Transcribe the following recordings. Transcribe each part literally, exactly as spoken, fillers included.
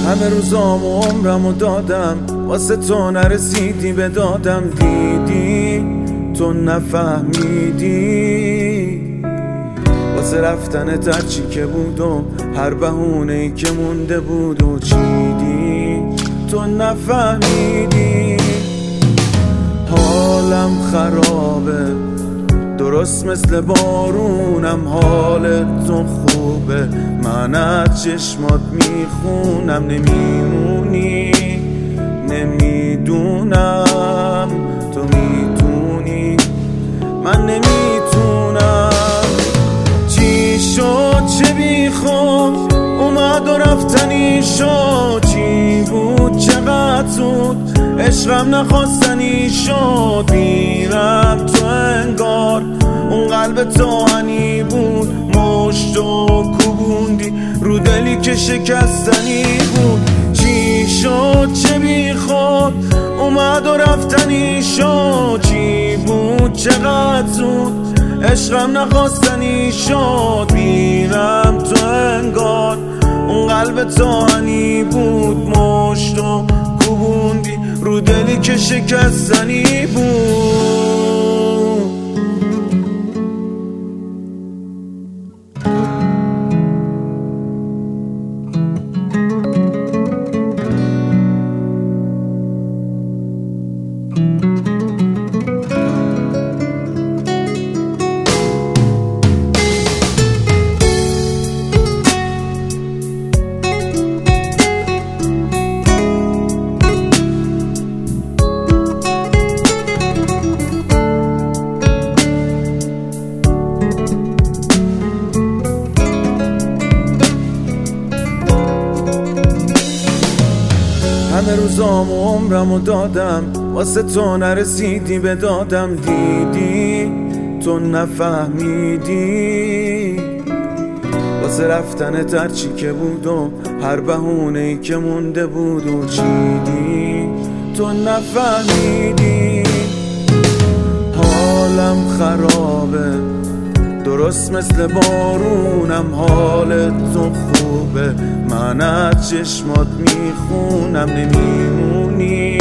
همه روزام و عمرمو دادم واسه تو نرسیدی به دادم، دیدی تو نفهمیدی واسه رفتنت هرچی که بود و هر بهونه‌ای که مونده بود و چیدی تو نفهمیدی. حالم خرابه درست مثل بارونم، حال تو خوبه من از چشمات میخونم، نمیمونی نمیدونم تو میتونی من نمیتونم. چی شد چه بیخود اومد و رفتنی شد، چی بود چقدر زود عشقم نخواستنی شد. میرم تو انگار اون قلب تو هنی بود، مشت و کوبوندی رو دلی که شکستنی بود. چی شد چه بیخود اومد و رفتنی شد، چی بود چقدر زود عشقم نخواستنی شد. میرم تو انگار اون قلب تو هنی بود، مشت و کوبوندی رو دلی که شکستنی بود. همه روزام و عمرمو دادم واسه تو نرسیدی به دادم، دیدی تو نفهمیدی واسه رفتنت هرچی که بود و هر بهونه‌ای که مونده بود و چیدی تو نفهمیدی. حالم خرابه درست مثل بارونم، حال تو خوبه من از چشمات میخونم، نمیمونی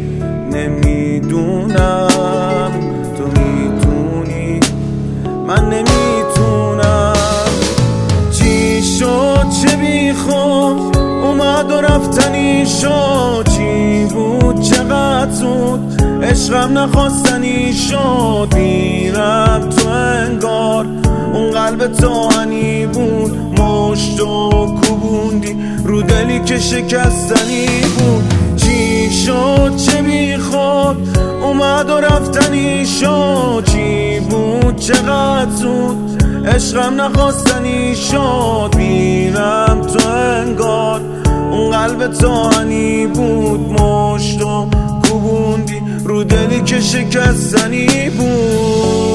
نمیدونم تو میتونی من نمیتونم. چی شد چه بیخود اومد و رفتنی شد، چی بود چقدر زود عشقم نخواستنی شد. میرم تو انگار اون قلب تو هنی بود، مشت و کوبوندی رو دلی که شکستنی بود. چی شد چه بیخود اومد و رفتنی شد، چی بود چقدر زود عشقم نخواستنی شد. میرم تو انگار اون قلب تو هنی بود، مشت و کوبوندی رو دلی که شکستنی بود.